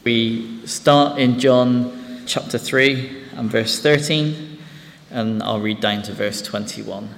We start in John chapter 3 and verse 13, and I'll read down to verse 21.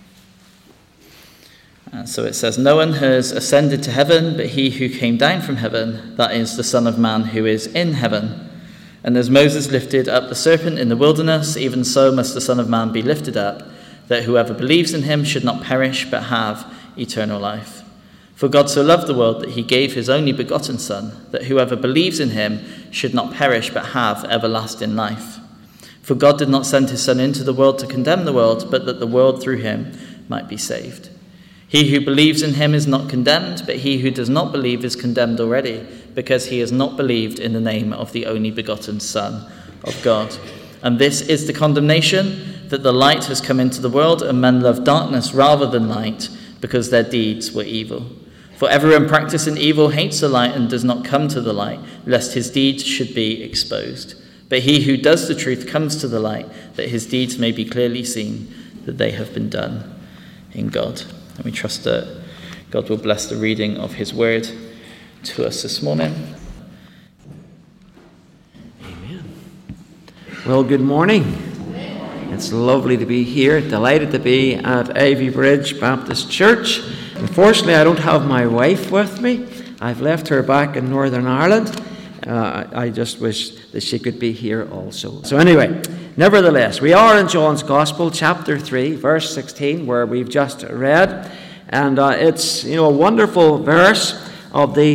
So it says, "No one has ascended to heaven, but he who came down from heaven, that is the Son of Man who is in heaven. And as Moses lifted up the serpent in the wilderness, even so must the Son of Man be lifted up, that whoever believes in him should not perish, but have eternal life. For God so loved the world that he gave his only begotten Son, that whoever believes in him should not perish, but have everlasting life. For God did not send his Son into the world to condemn the world, but that the world through him might be saved. He who believes in him is not condemned, but he who does not believe is condemned already, because he has not believed in the name of the only begotten Son of God. And this is the condemnation, that the light has come into the world, and men love darkness rather than light, because their deeds were evil. For everyone practicing evil hates the light and does not come to the light, lest his deeds should be exposed. But he who does the truth comes to the light, that his deeds may be clearly seen, that they have been done in God." And we trust that God will bless the reading of his word to us this morning. Amen. Well, good morning. It's lovely to be here. Delighted to be at Ivy Bridge Baptist Church. Unfortunately, I don't have my wife with me. I've left her back in Northern Ireland. I just wish that she could be here also. So anyway, nevertheless, we are in John's Gospel, chapter 3, verse 16, where we've just read. And it's, a wonderful verse of the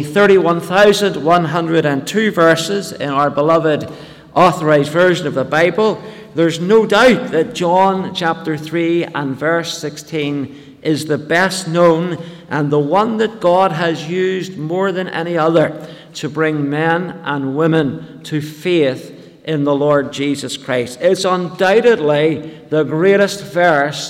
31,102 verses in our beloved authorized version of the Bible. There's no doubt that John chapter 3 and verse 16 is the best known and the one that God has used more than any other to bring men and women to faith in the Lord Jesus Christ. It's undoubtedly the greatest verse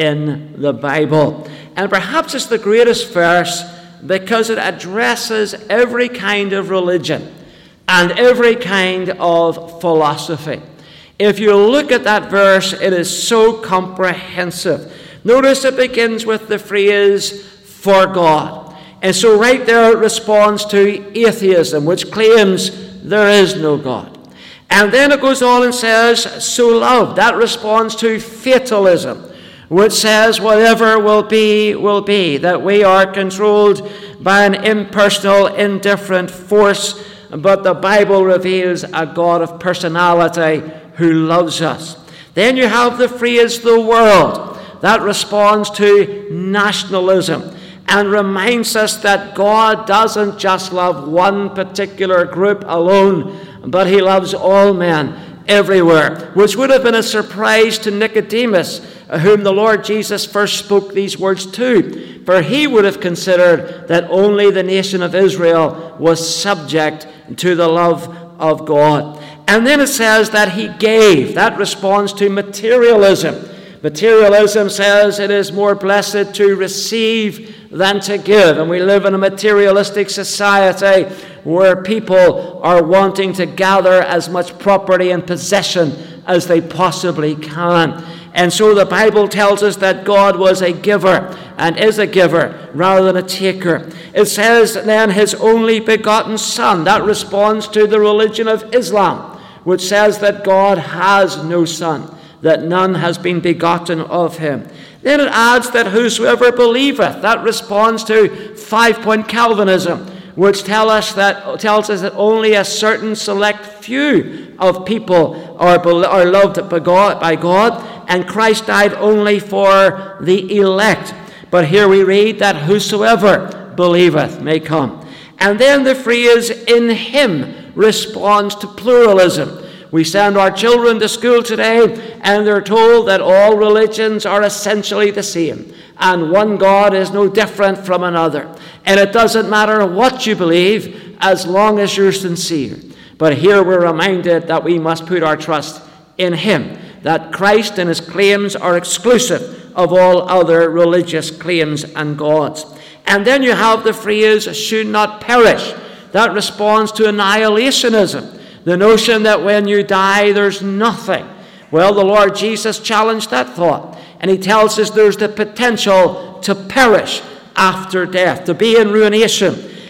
in the Bible. And perhaps it's the greatest verse because it addresses every kind of religion and every kind of philosophy. If you look at that verse, it is so comprehensive. Notice it begins with the phrase, "for God." And so right there it responds to atheism, which claims there is no God. And then it goes on and says, "so loved." That responds to fatalism, which says whatever will be, that we are controlled by an impersonal, indifferent force, but the Bible reveals a God of personality who loves us. Then you have the phrase, "the world." That responds to nationalism and reminds us that God doesn't just love one particular group alone, but he loves all men everywhere, which would have been a surprise to Nicodemus, whom the Lord Jesus first spoke these words to, for he would have considered that only the nation of Israel was subject to the love of God. And then it says that he gave. That responds to materialism. Materialism says it is more blessed to receive than to give. And we live in a materialistic society where people are wanting to gather as much property and possession as they possibly can. And so the Bible tells us that God was a giver and is a giver rather than a taker. It says then his only begotten Son. That responds to the religion of Islam, which says that God has no son, that none has been begotten of him. Then it adds that whosoever believeth. That responds to 5-point Calvinism, which tells us that only a certain select few of people are loved by God, and Christ died only for the elect. But here we read that whosoever believeth may come. And then the phrase "in him" responds to pluralism. We send our children to school today, and they're told that all religions are essentially the same, and one God is no different from another. And it doesn't matter what you believe, as long as you're sincere. But here we're reminded that we must put our trust in him, that Christ and his claims are exclusive of all other religious claims and gods. And then you have the phrase "should not perish." That responds to annihilationism. The notion that when you die, there's nothing. Well, the Lord Jesus challenged that thought. And he tells us there's the potential to perish after death, to be in ruination.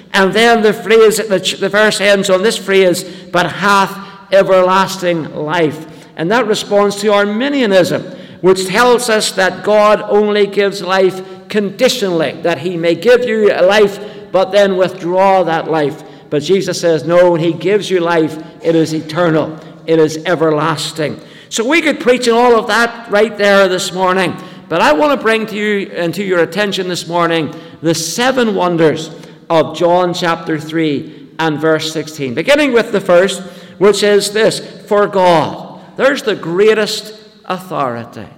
And then the verse ends on this phrase, but hath everlasting life. And that responds to Arminianism, which tells us that God only gives life conditionally, that he may give you a life, but then withdraw that life. But Jesus says, no, when he gives you life, it is eternal. It is everlasting. So we could preach on all of that right there this morning. But I want to bring to you and to your attention this morning the 7 wonders of John chapter 3 and verse 16. Beginning with the first, which is this: for God. There's the greatest authority.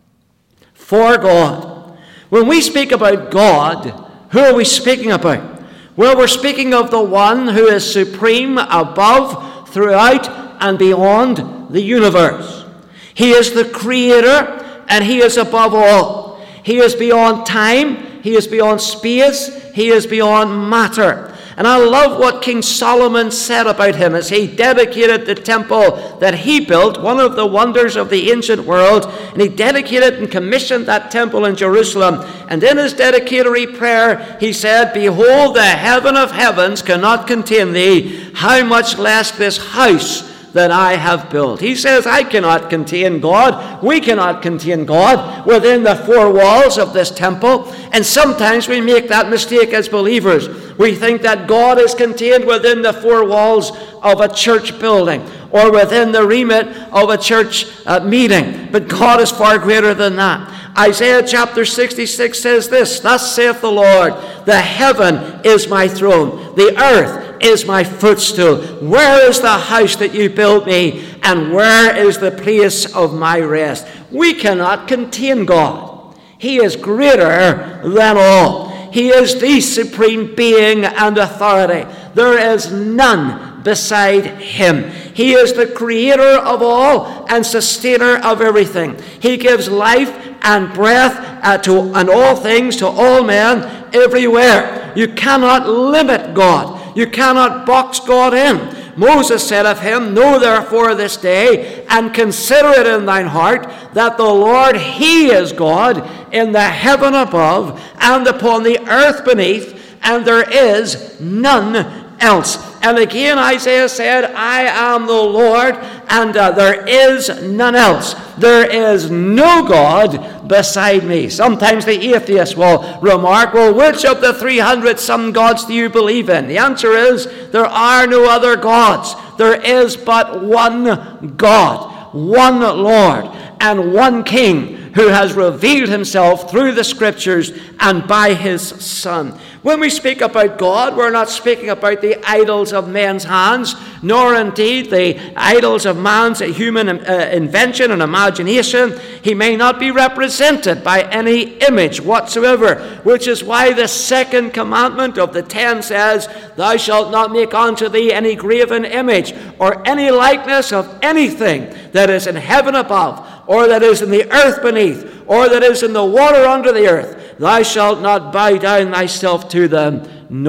For God. When we speak about God, who are we speaking about? Well, we're speaking of the one who is supreme above, throughout, and beyond the universe. He is the creator, and he is above all. He is beyond time, he is beyond space, he is beyond matter. And I love what King Solomon said about him as he dedicated the temple that he built, one of the wonders of the ancient world, and he dedicated and commissioned that temple in Jerusalem. And in his dedicatory prayer, he said, behold, the heaven of heavens cannot contain thee, how much less this house that I have built. He says, I cannot contain God. We cannot contain God within the 4 walls of this temple. And sometimes we make that mistake as believers. We think that God is contained within the 4 walls of a church building or within the remit of a church meeting. But God is far greater than that. Isaiah chapter 66 says this: thus saith the Lord, the heaven is my throne, the earth is my footstool. Where is the house that you built me, and where is the place of my rest? We cannot contain God. He is greater than all. He is the supreme being and authority. There is none beside him. He is the creator of all and sustainer of everything. He gives life and breath and all things to all men everywhere. You cannot limit God. You cannot box God in. Moses said of him, know therefore this day, and consider it in thine heart, that the Lord, he is God, in the heaven above, and upon the earth beneath, and there is none else. And again Isaiah said, I am the Lord, and there is none else. There is no God beside me. Sometimes the atheist will remark, well, which of the 300 some gods do you believe in? The answer is, there are no other gods. There is but one God, one Lord, and one King, who has revealed himself through the Scriptures and by his Son. When we speak about God, we're not speaking about the idols of men's hands, nor indeed the idols of man's human invention and imagination. He may not be represented by any image whatsoever, which is why the second commandment of the 10 says, thou shalt not make unto thee any graven image or any likeness of anything that is in heaven above, or that is in the earth beneath, or that is in the water under the earth. Thou shalt not bow down thyself to them,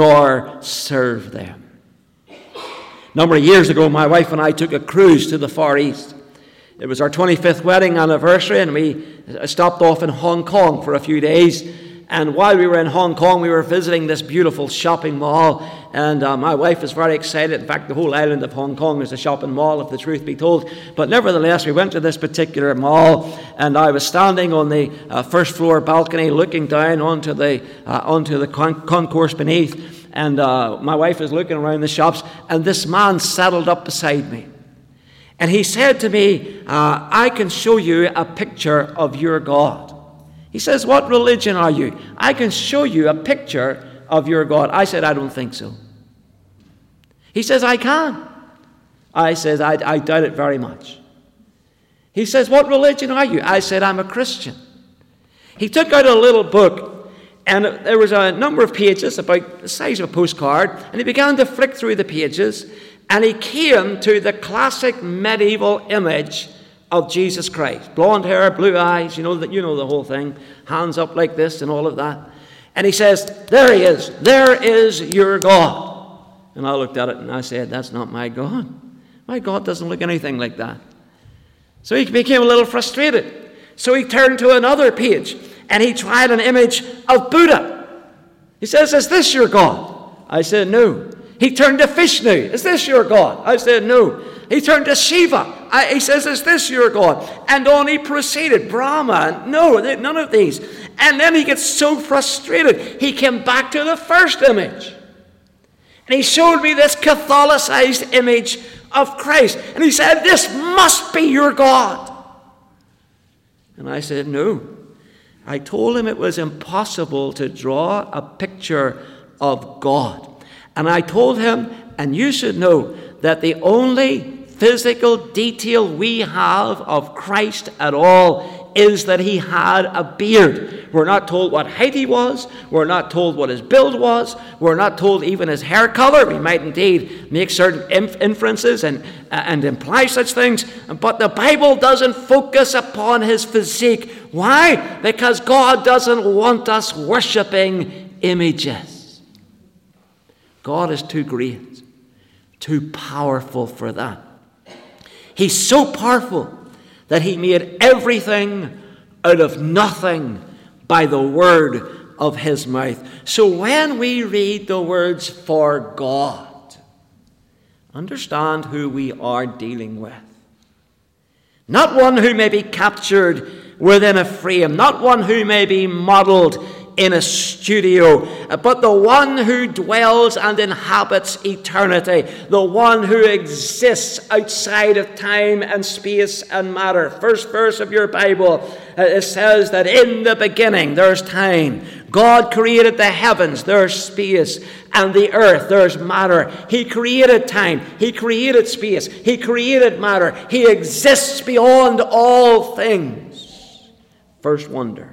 nor serve them. A number of years ago, my wife and I took a cruise to the Far East. It was our 25th wedding anniversary, and we stopped off in Hong Kong for a few days. And while we were in Hong Kong, we were visiting this beautiful shopping mall. And my wife was very excited. In fact, the whole island of Hong Kong is a shopping mall, if the truth be told. But nevertheless, we went to this particular mall, and I was standing on the first floor balcony looking down onto the concourse beneath. And my wife was looking around the shops, and this man settled up beside me. And he said to me, I can show you a picture of your God. He says, what religion are you? I can show you a picture of your God. I said, I don't think so. He says, I can. I said, I doubt it very much. He says, what religion are you? I said, I'm a Christian. He took out a little book, and there was a number of pages about the size of a postcard, and he began to flick through the pages, and he came to the classic medieval image of Jesus Christ. Blonde hair, blue eyes, you know the whole thing. Hands up like this and all of that. And he says, there he is. There is your God. And I looked at it and I said, that's not my God. My God doesn't look anything like that. So he became a little frustrated. So he turned to another page and he tried an image of Buddha. He says, is this your God? I said, no. He turned to Vishnu. Is this your God? I said, no. He turned to Shiva. He says, is this your God? And on he proceeded. Brahma, no, none of these. And then he gets so frustrated, he came back to the first image. And he showed me this Catholicized image of Christ. And he said, this must be your God. And I said, no. I told him it was impossible to draw a picture of God. And I told him, and you should know, that the only physical detail we have of Christ at all is that he had a beard. We're not told what height he was. We're not told what his build was. We're not told even his hair color. We might indeed make certain inferences and imply such things. But the Bible doesn't focus upon his physique. Why? Because God doesn't want us worshiping images. God is too great, too powerful for that. He's so powerful that he made everything out of nothing by the word of his mouth. So when we read the words for God, understand who we are dealing with. Not one who may be captured within a frame, not one who may be modeled in a studio, but the one who dwells and inhabits eternity, the one who exists outside of time and space and matter. First verse of your Bible, it says that in the beginning there's time. God created the heavens, there's space, and the earth, there's matter. He created time, he created space, he created matter. He exists beyond all things. First wonder.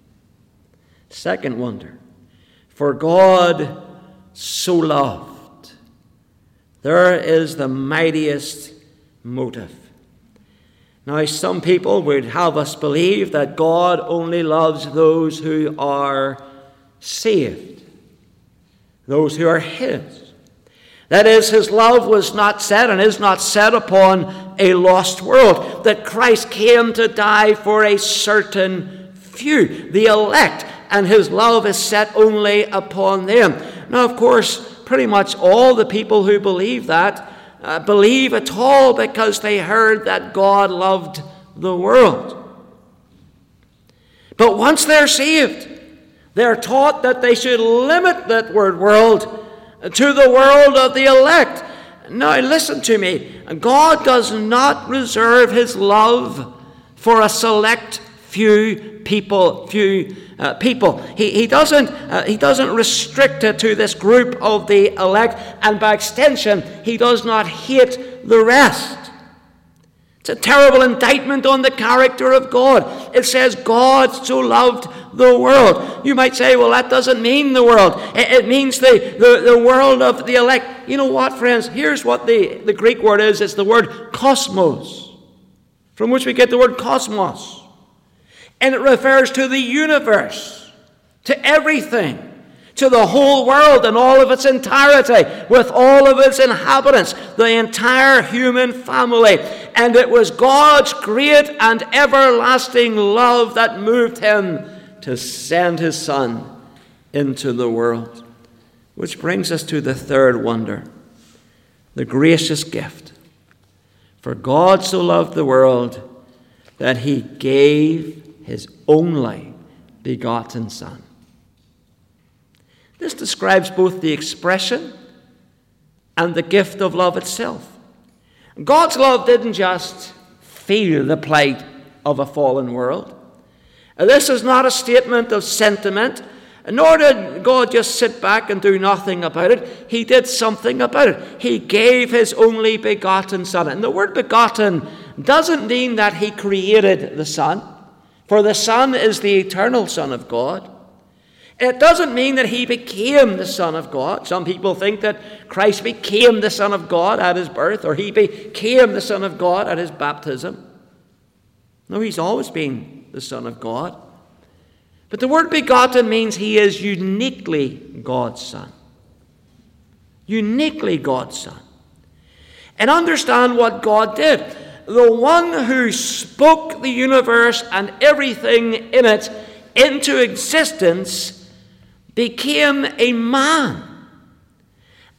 Second wonder, for God so loved. There is the mightiest motive. Now, some people would have us believe that God only loves those who are saved, those who are his. That is, his love was not set and is not set upon a lost world, that Christ came to die for a certain few, the elect, and his love is set only upon them. Now, of course, pretty much all the people who believe that believe it all because they heard that God loved the world. But once they're saved, they're taught that they should limit that word world to the world of the elect. Now, listen to me. God does not reserve his love for a select few people. He doesn't restrict it to this group of the elect, and by extension, he does not hate the rest. It's a terrible indictment on the character of God. It says God so loved the world. You might say, well, that doesn't mean the world. It means the world of the elect. You know what, friends? Here's what the Greek word is. It's the word cosmos, from which we get the word cosmos. And it refers to the universe, to everything, to the whole world in all of its entirety, with all of its inhabitants, the entire human family. And it was God's great and everlasting love that moved him to send his Son into the world. Which brings us to the third wonder, the gracious gift. For God so loved the world that he gave his only begotten Son. This describes both the expression and the gift of love itself. God's love didn't just feel the plight of a fallen world. This is not a statement of sentiment, nor did God just sit back and do nothing about it. He did something about it. He gave his only begotten Son. And the word begotten doesn't mean that he created the Son, for the Son is the eternal Son of God. It doesn't mean that he became the Son of God. Some people think that Christ became the Son of God at his birth, or he became the Son of God at his baptism. No, he's always been the Son of God. But the word begotten means he is uniquely God's Son. Uniquely God's Son. And understand what God did. The one who spoke the universe and everything in it into existence became a man.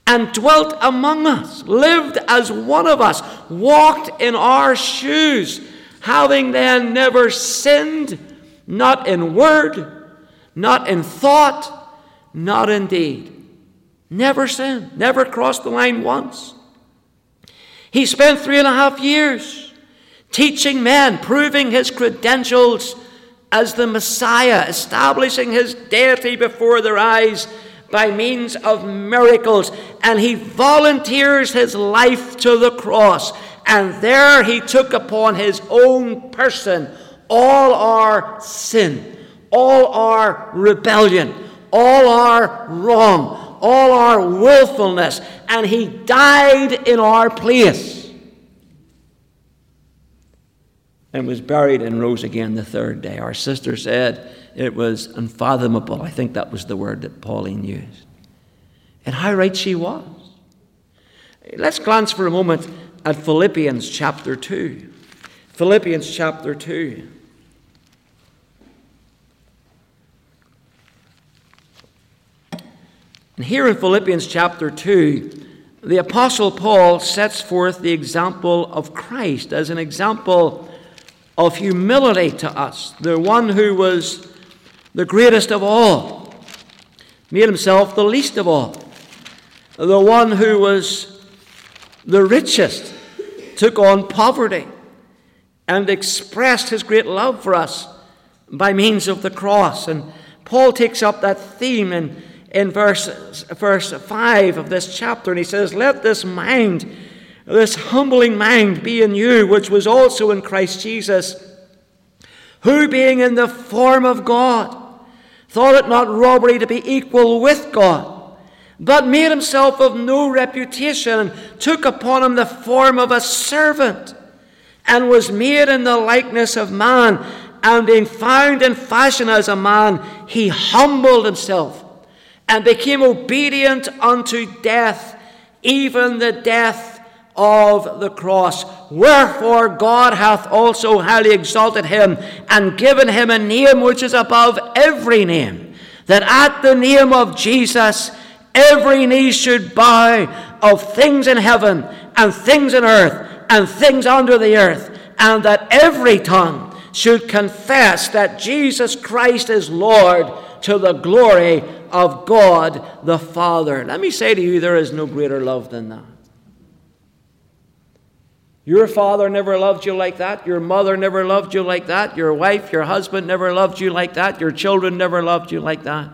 and dwelt among us, lived as one of us, walked in our shoes, having then never sinned, not in word, not in thought, not in deed. Never sinned, never crossed the line once. He spent 3.5 years teaching men, proving his credentials as the Messiah, establishing his deity before their eyes by means of miracles. And he volunteers his life to the cross. And there he took upon his own person all our sin, all our rebellion, all our wrong, all our willfulness. And he died in our place. And was buried and rose again the third day. Our sister said it was unfathomable. I think that was the word that Pauline used. And how right she was. Let's glance for a moment at Philippians chapter 2. Philippians chapter 2. And here in Philippians chapter 2, the Apostle Paul sets forth the example of Christ as an example of humility to us. The one who was the greatest of all made himself the least of all. The one who was the richest took on poverty and expressed his great love for us by means of the cross. And Paul takes up that theme in verse 5 of this chapter, and he says, "Let this mind, this humbling mind be in you, which was also in Christ Jesus, who being in the form of God, thought it not robbery to be equal with God, but made himself of no reputation, and took upon him the form of a servant, and was made in the likeness of man, and being found in fashion as a man, he humbled himself, and became obedient unto death, even the death of the cross. Wherefore God hath also highly exalted him, and given him a name which is above every name, that at the name of Jesus every knee should bow, of things in heaven, and things in earth, and things under the earth, and that every tongue should confess that Jesus Christ is Lord, to the glory of God the Father." Let me say to you, there is no greater love than that. Your father never loved you like that. Your mother never loved you like that. Your wife, your husband never loved you like that. Your children never loved you like that.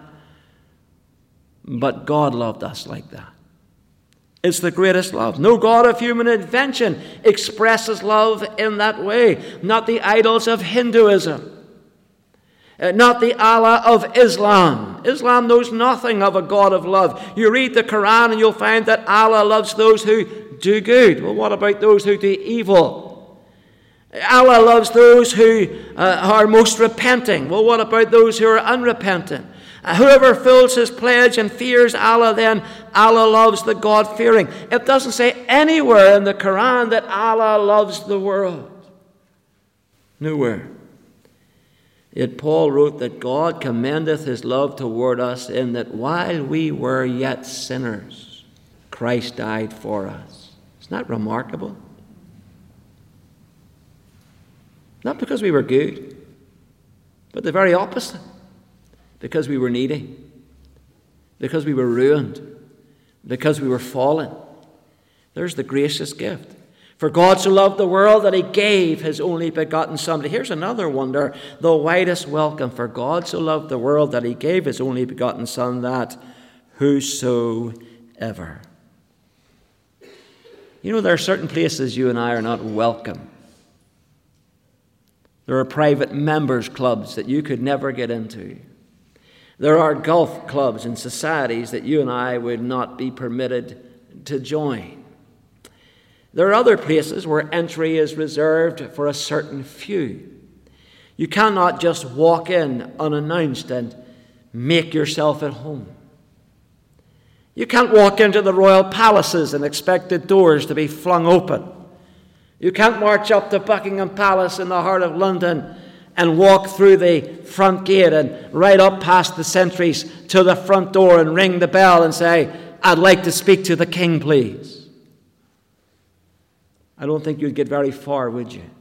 But God loved us like that. It's the greatest love. No god of human invention expresses love in that way. Not the idols of Hinduism. Not the Allah of Islam. Islam knows nothing of a God of love. You read the Quran and you'll find that Allah loves those who do good. Well, what about those who do evil? Allah loves those who are most repenting. Well, what about those who are unrepentant? Whoever fills his pledge and fears Allah, then Allah loves the God-fearing. It doesn't say anywhere in the Quran that Allah loves the world. Nowhere. Yet Paul wrote that God commendeth his love toward us, in that while we were yet sinners, Christ died for us. Isn't that remarkable? Not because we were good, but the very opposite. Because we were needy, because we were ruined, because we were fallen. There's the gracious gift. For God so loved the world that he gave his only begotten Son. Here's another wonder, the widest welcome. For God so loved the world that he gave his only begotten Son, that whosoever. You know, there are certain places you and I are not welcome. There are private members' clubs that you could never get into. There are golf clubs and societies that you and I would not be permitted to join. There are other places where entry is reserved for a certain few. You cannot just walk in unannounced and make yourself at home. You can't walk into the royal palaces and expect the doors to be flung open. You can't march up to Buckingham Palace in the heart of London and walk through the front gate and right up past the sentries to the front door and ring the bell and say, I'd like to speak to the king, please. I don't think you'd get very far, would you?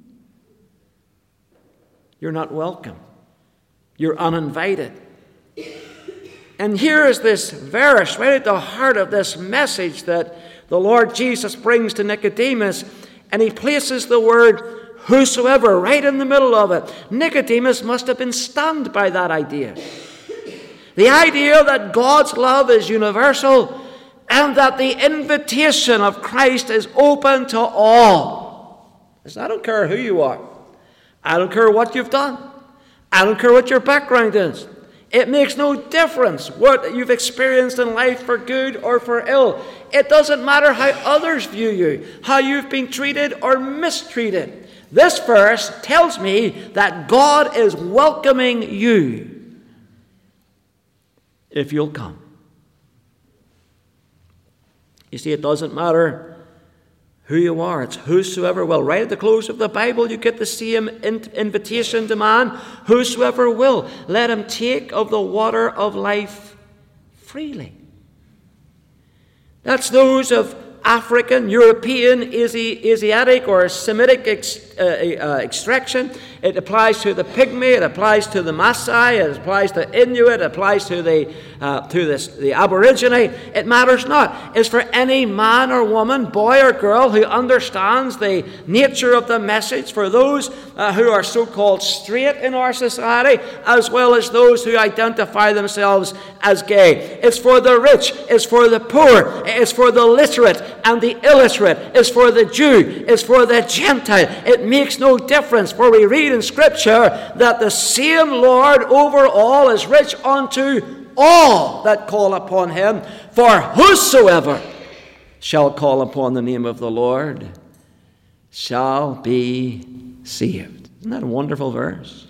You're not welcome. You're uninvited. And here is this verse right at the heart of this message that the Lord Jesus brings to Nicodemus, and he places the word whosoever right in the middle of it. Nicodemus must have been stunned by that idea. The idea that God's love is universal and that the invitation of Christ is open to all. Listen, I don't care who you are. I don't care what you've done. I don't care what your background is. It makes no difference what you've experienced in life for good or for ill. It doesn't matter how others view you, how you've been treated or mistreated. This verse tells me that God is welcoming you if you'll come. You see, it doesn't matter who you are. It's whosoever will. Right at the close of the Bible, you get the same invitation to man. Whosoever will, let him take of the water of life freely. That's those of African, European, Asiatic, or Semitic extraction. It applies to the Pygmy, it applies to the Maasai, it applies to Inuit, it applies to the Aborigine. It matters not. It's for any man or woman, boy or girl who understands the nature of the message, for those who are so-called straight in our society, as well as those who identify themselves as gay. It's for the rich, it's for the poor, it's for the literate and the illiterate, it's for the Jew, it's for the Gentile. It makes no difference, for we read in Scripture that the same Lord over all is rich unto all that call upon him. For whosoever shall call upon the name of the Lord shall be saved. Isn't that a wonderful verse?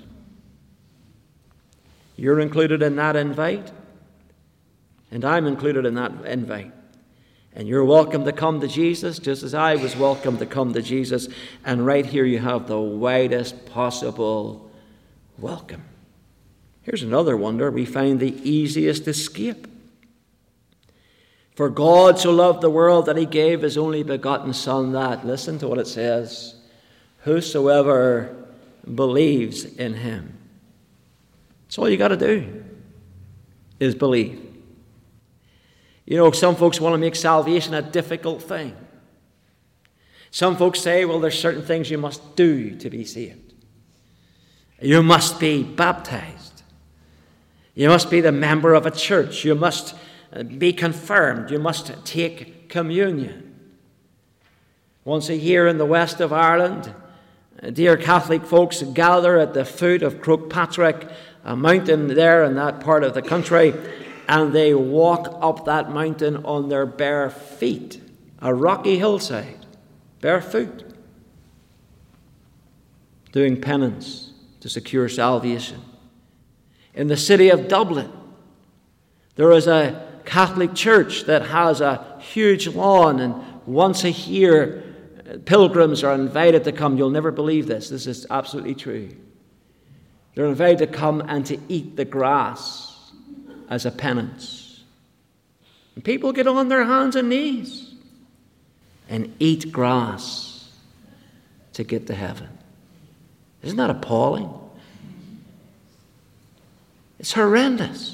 You're included in that invite, and I'm included in that invite. And you're welcome to come to Jesus, just as I was welcome to come to Jesus. And right here you have the widest possible welcome. Here's another wonder. We find the easiest escape. For God so loved the world that he gave his only begotten Son, that, listen to what it says, whosoever believes in him. That's all you got to do, is believe. You know, some folks want to make salvation a difficult thing. Some folks say, well, there's certain things you must do to be saved. You must be baptized. You must be the member of a church. You must be confirmed. You must take communion. Once a year in the west of Ireland, dear Catholic folks gather at the foot of Croagh Patrick, a mountain there in that part of the country, and they walk up that mountain on their bare feet, a rocky hillside, barefoot, doing penance to secure salvation. In the city of Dublin, there is a Catholic church that has a huge lawn, and once a year, pilgrims are invited to come. You'll never believe this. This is absolutely true. They're invited to come and to eat the grass as a penance. And people get on their hands and knees and eat grass to get to heaven. Isn't that appalling? It's horrendous.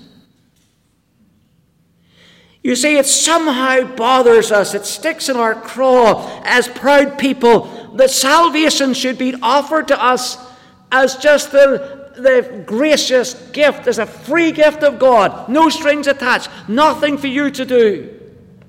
You see, it somehow bothers us. It sticks in our craw as proud people that salvation should be offered to us as just the gracious gift, as a free gift of God. No strings attached. Nothing for you to do.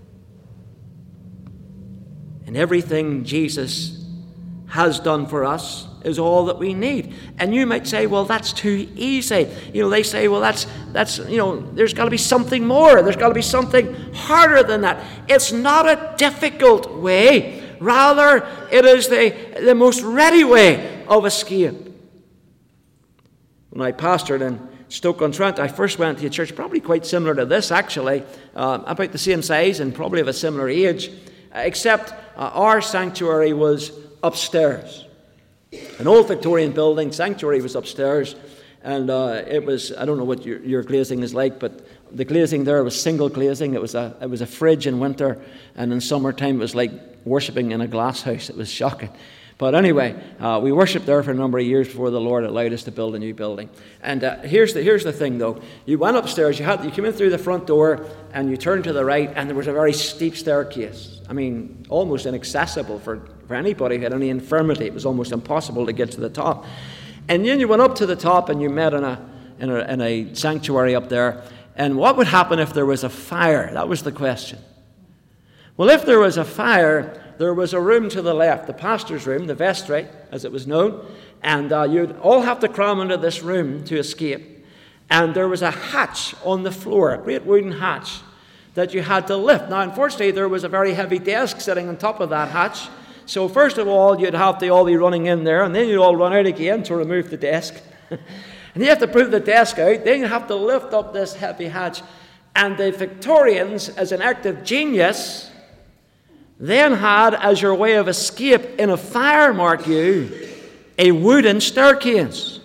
And everything Jesus has done for us is all that we need. And you might say, well, that's too easy. You know, they say, well, that's there's got to be something more. There's got to be something harder than that. It's not a difficult way. Rather, it is the most ready way of escape. When I pastored in Stoke-on-Trent, I first went to a church probably quite similar to this, actually, about the same size and probably of a similar age, except our sanctuary was upstairs. An old Victorian building, sanctuary was upstairs, and it was, I don't know what your glazing is like, but the glazing there was single glazing. It was a fridge in winter, and in summertime it was like worshipping in a glass house. It was shocking. But anyway, we worshipped there for a number of years before the Lord allowed us to build a new building. And here's the thing, though. You went upstairs, you came in through the front door, and you turned to the right, and there was a very steep staircase. I mean, almost inaccessible for anybody who had any infirmity. It was almost impossible to get to the top. And then you went up to the top, and you met in a sanctuary up there. And what would happen if there was a fire? That was the question. Well, if there was a fire, there was a room to the left, the pastor's room, the vestry, as it was known, and you'd all have to cram into this room to escape. And there was a hatch on the floor, a great wooden hatch, that you had to lift. Now, unfortunately, there was a very heavy desk sitting on top of that hatch. So first of all, you'd have to all be running in there, and then you'd all run out again to remove the desk. And you have to put the desk out, then you have to lift up this heavy hatch. And the Victorians, as an act of genius, then had as your way of escape in a fire, mark you, a wooden staircase.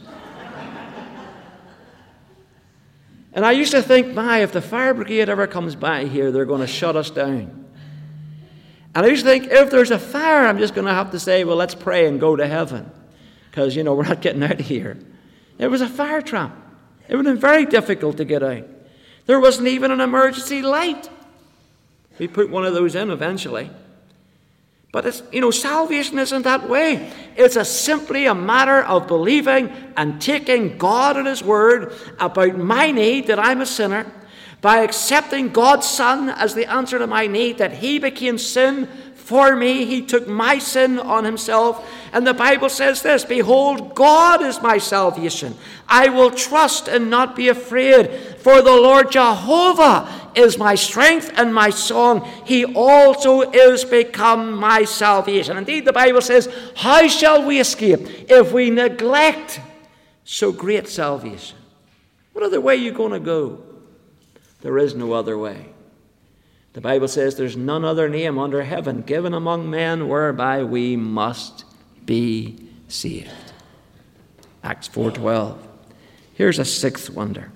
And I used to think, if the fire brigade ever comes by here, they're going to shut us down. And I used to think, if there's a fire, I'm just going to have to say, well, let's pray and go to heaven. Because, we're not getting out of here. It was a fire trap. It would have been very difficult to get out. There wasn't even an emergency light. We put one of those in eventually. But it's, salvation isn't that way. It's simply a matter of believing and taking God at His word about my need, that I'm a sinner, by accepting God's Son as the answer to my need, that He became sin for me. He took my sin on Himself. And the Bible says this, behold, God is my salvation. I will trust and not be afraid, for the Lord Jehovah is my strength and my song. He also is become my salvation. Indeed, the Bible says, how shall we escape if we neglect so great salvation? What other way are you going to go? There is no other way. The Bible says there's none other name under heaven given among men whereby we must be saved. Acts 4:12. Here's a sixth wonder.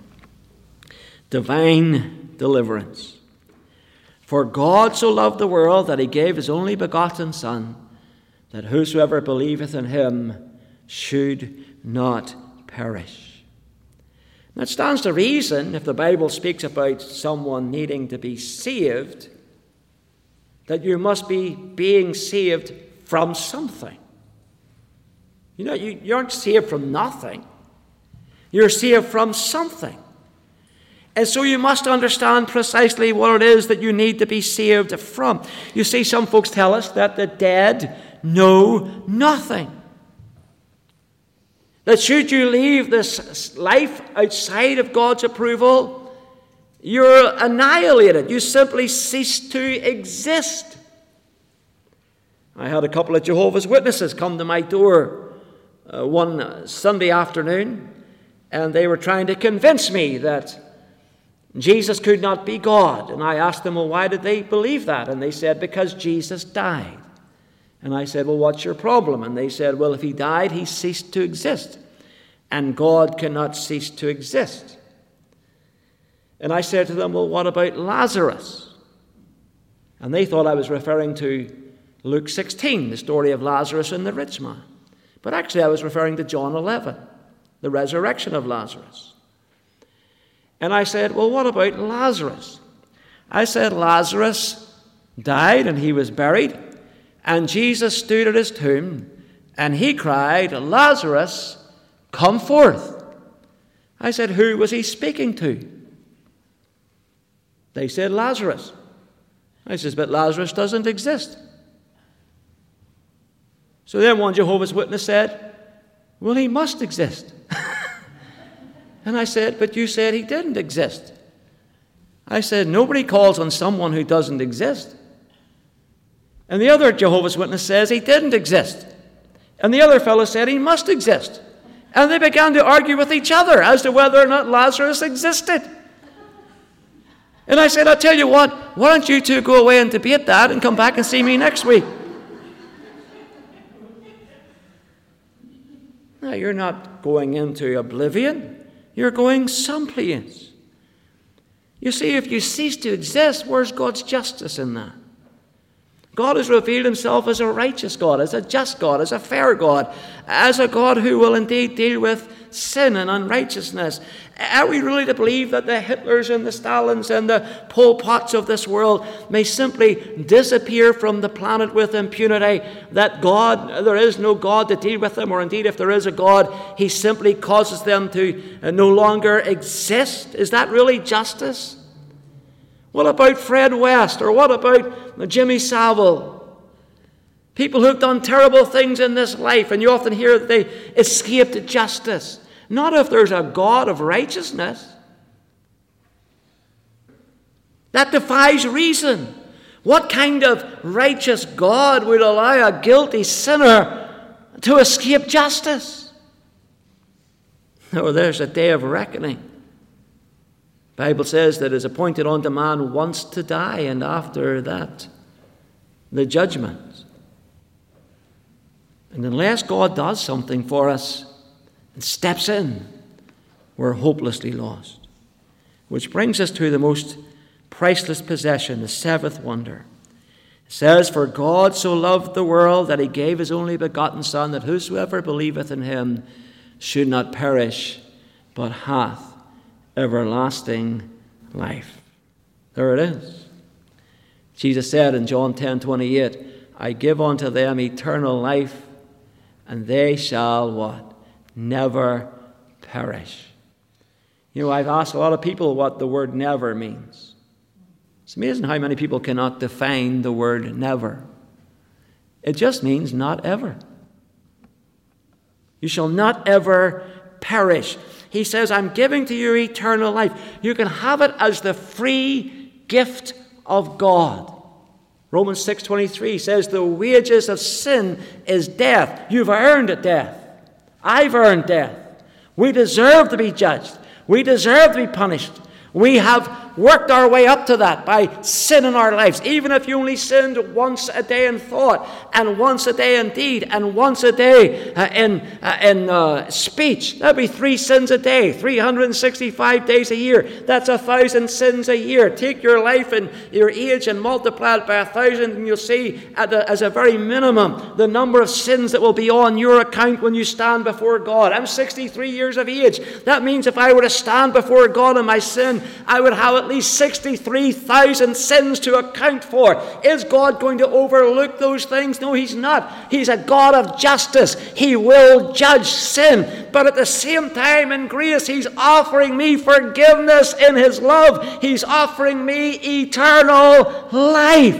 Divine deliverance. For God so loved the world that He gave His only begotten Son, that whosoever believeth in Him should not perish. And it stands to reason, if the Bible speaks about someone needing to be saved, that you must be being saved from something. You aren't saved from nothing. You're saved from something. And so you must understand precisely what it is that you need to be saved from. You see, some folks tell us that the dead know nothing. That should you leave this life outside of God's approval, you're annihilated. You simply cease to exist. I had a couple of Jehovah's Witnesses come to my door one Sunday afternoon, and they were trying to convince me that Jesus could not be God. And I asked them, well, why did they believe that? And they said, because Jesus died. And I said, well, what's your problem? And they said, well, if He died, He ceased to exist. And God cannot cease to exist. And I said to them, well, what about Lazarus? And they thought I was referring to Luke 16, the story of Lazarus and the rich man. But actually I was referring to John 11, the resurrection of Lazarus. And I said, well, what about Lazarus? I said, Lazarus died and he was buried, and Jesus stood at his tomb, and He cried, Lazarus, come forth. I said, who was He speaking to? They said, Lazarus. I said, but Lazarus doesn't exist. So then one Jehovah's Witness said, well, he must exist. And I said, but you said he didn't exist. I said, nobody calls on someone who doesn't exist. And the other Jehovah's Witness says he didn't exist. And the other fellow said he must exist. And they began to argue with each other as to whether or not Lazarus existed. And I said, I'll tell you what, why don't you two go away and debate that and come back and see me next week? Now, you're not going into oblivion. You're going someplace. You see, if you cease to exist, where's God's justice in that? God has revealed himself as a righteous God, as a just God, as a fair God, as a God who will indeed deal with sin and unrighteousness. Are we really to believe that the Hitlers and the Stalins and the Pol Pots of this world may simply disappear from the planet with impunity, that there is no God to deal with them, or indeed if there is a God, he simply causes them to no longer exist? Is that really justice? What about Fred West, or what about Jimmy Savile? People who've done terrible things in this life, and you often hear that they escaped justice. Not if there's a God of righteousness. That defies reason. What kind of righteous God would allow a guilty sinner to escape justice? No, there's a day of reckoning. The Bible says that it is appointed unto man once to die, and after that, the judgment. And unless God does something for us and steps in, we're hopelessly lost. Which brings us to the most priceless possession, the seventh wonder. It says, "For God so loved the world that he gave his only begotten Son, that whosoever believeth in him should not perish, but hath everlasting life." There it is. Jesus said in John 10:28, "I give unto them eternal life, and they shall" what? "Never perish." You know, I've asked a lot of people what the word never means. It's amazing how many people cannot define the word never. It just means not ever. You shall not ever perish. He says, I'm giving to you eternal life. You can have it as the free gift of God. Romans 6:23 says, the wages of sin is death. You've earned death. I've earned death. We deserve to be judged. We deserve to be punished. We have worked our way up to that by sin in our lives. Even if you only sinned once a day in thought, and once a day in deed, and once a day in speech, that'd be 3 sins a day, 365 days a year. That's 1,000 sins a year. Take your life and your age and multiply it by 1,000, and you'll see as a very minimum the number of sins that will be on your account when you stand before God. I'm 63 years of age. That means if I were to stand before God in my sin, I would have at least 63,000 sins to account for. Is God going to overlook those things? No, he's not. He's a God of justice. He will judge sin. But at the same time, in grace, he's offering me forgiveness in his love. He's offering me eternal life.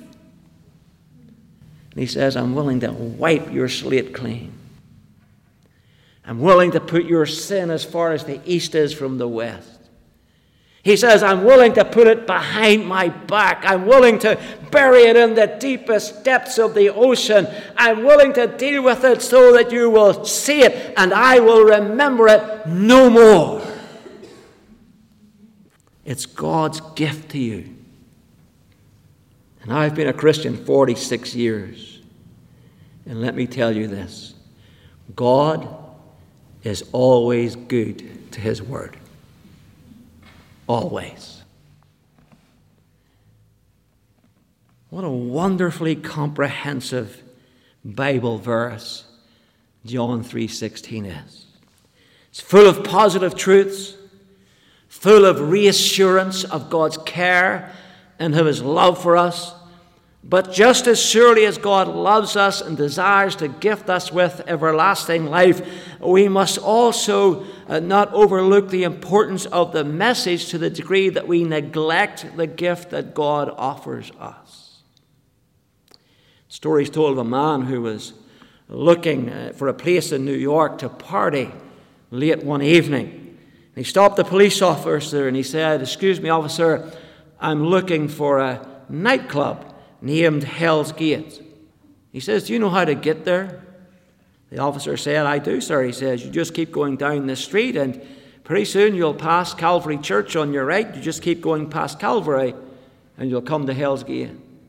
And he says, I'm willing to wipe your slate clean. I'm willing to put your sin as far as the east is from the west. He says, I'm willing to put it behind my back. I'm willing to bury it in the deepest depths of the ocean. I'm willing to deal with it so that you will see it and I will remember it no more. It's God's gift to you. And I've been a Christian 46 years. And let me tell you this. God is always good to his word. Always. What a wonderfully comprehensive Bible verse John 3:16 is. It's full of positive truths, full of reassurance of God's care and of his love for us. But just as surely as God loves us and desires to gift us with everlasting life, we must also not overlook the importance of the message to the degree that we neglect the gift that God offers us. Stories told of a man who was looking for a place in New York to party late one evening. He stopped the police officer and he said, "Excuse me, officer, I'm looking for a nightclub named Hell's Gate." He says, "Do you know how to get there?" The officer said, "I do, sir." He says, "You just keep going down the street and pretty soon you'll pass Calvary Church on your right. You just keep going past Calvary and you'll come to Hell's Gate."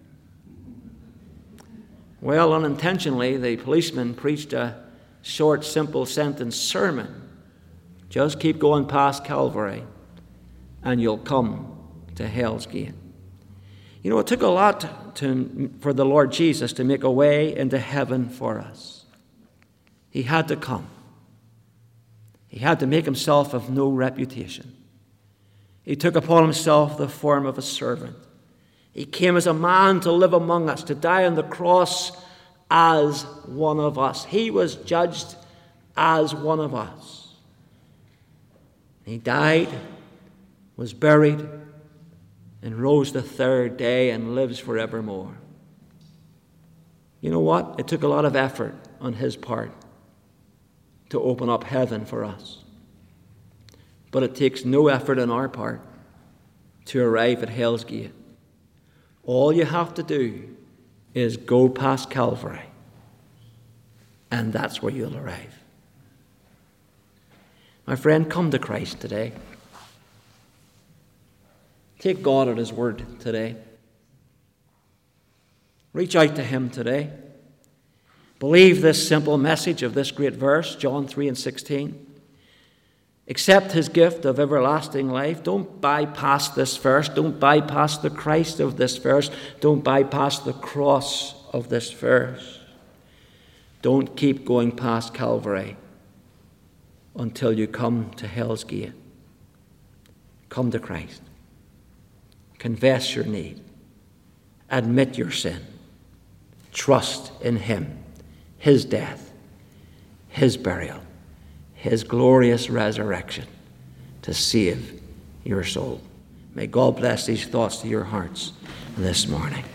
Well, unintentionally, the policeman preached a short, simple sentence sermon. Just keep going past Calvary and you'll come to hell's gate. You know, it took a lot for the Lord Jesus to make a way into heaven for us. He had to come. He had to make himself of no reputation. He took upon himself the form of a servant. He came as a man to live among us, to die on the cross as one of us. He was judged as one of us. He died, was buried, and rose the third day and lives forevermore. You know what? It took a lot of effort on his part to open up heaven for us. But it takes no effort on our part to arrive at hell's gate. All you have to do is go past Calvary, and that's where you'll arrive. My friend, come to Christ today. Take God at his word today. Reach out to him today. Believe this simple message of this great verse, John 3:16. Accept his gift of everlasting life. Don't bypass this verse. Don't bypass the Christ of this verse. Don't bypass the cross of this verse. Don't keep going past Calvary until you come to hell's gate. Come to Christ. Confess your need. Admit your sin. Trust in him, his death, his burial, his glorious resurrection to save your soul. May God bless these thoughts to your hearts this morning.